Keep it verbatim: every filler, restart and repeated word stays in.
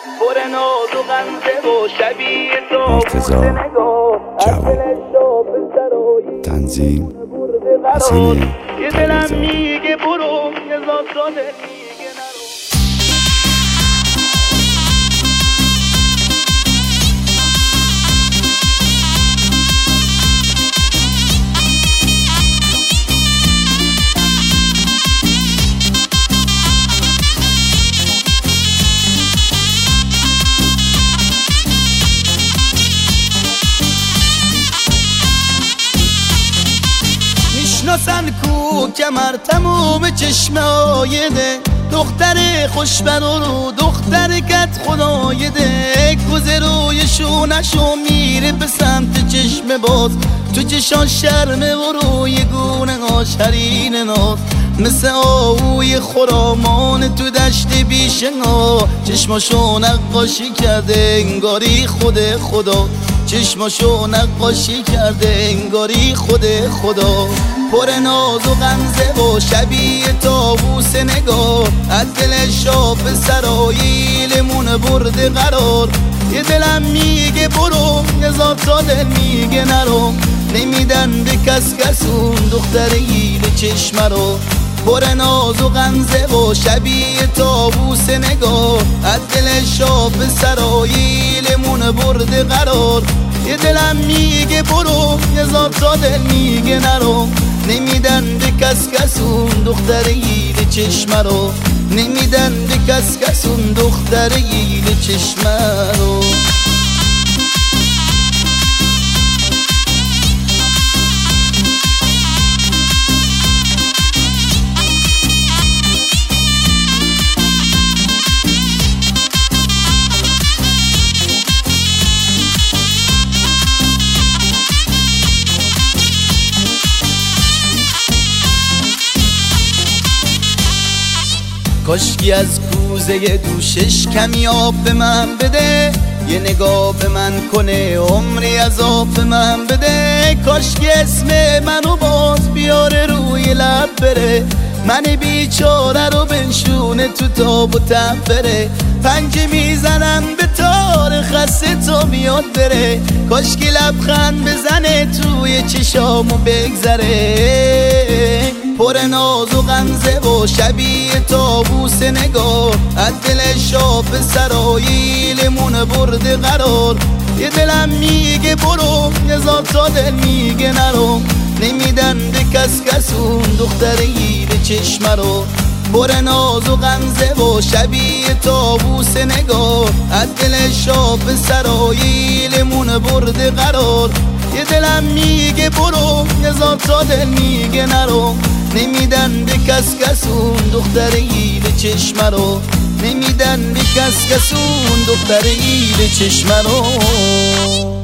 پر ناز و غمزه و شبیه تو مرتضی جواد تنظیم حسین یه دلم میگه برو یه زاد میگه نرو. میشناسن کو کمر تموم چشم آیده، دختر خوشبرا رو دختر کت خدایده، کوزه روی شونشو میره به سمت چشم باز، تو چشان شرمه و روی گونه ها شرین ناز، مثل آهوی خرامان تو دشت بیشه ها، چشماشو نقاشی کرده انگاری خود خدا، چشماشو نقاشی کرده انگاری خود خدا، پر ناز و غمزه و شبیه طاووس نگار، از دلش به سراییلمون برده قرار، یه دلم میگه برو هزار تا دل میگه نرو، نمیدن به کس کسون دختری به چشم رو، پر ناز و غمزه و شبیه طاووس نگار، از دلش به سراییلمون برده قرار، یه دلم میگه برو هزار تا دل میگه نرو، نمیدن به کس کسون دختری به چشم رو، نمیدن به کس کسون دختری به چشم رو. کاشکی از کوزه دوشش کمی آب به من بده، یه نگاه به من کنه عمری عذاب به من بده، کاشکی اسم منو باز بیاره روی لب بره، من بیچاره رو بنشونه تو تاب و تب بره، پنجه میزنم به تار خسته تا میاد بره، کاشکی لبخند بزنه توی چشامو بگذره، پر ناز و غمزه و شبیه طاووس نگار، از دلش به سراییلمون برده قرار، یه دلم میگه برو هزار تا دل میگه نرو، نمیدن به کس کسون دختری به چشم رو، پر ناز و غمزه و شبیه طاووس نگار، از دلش به سراییلمون برده قرار، یه دلم میگه برو هزار تا دل میگه نرو، نمیدن به کس کسون دختری به چشم رو، نمیدن به کس کسون دختری به چشم رو.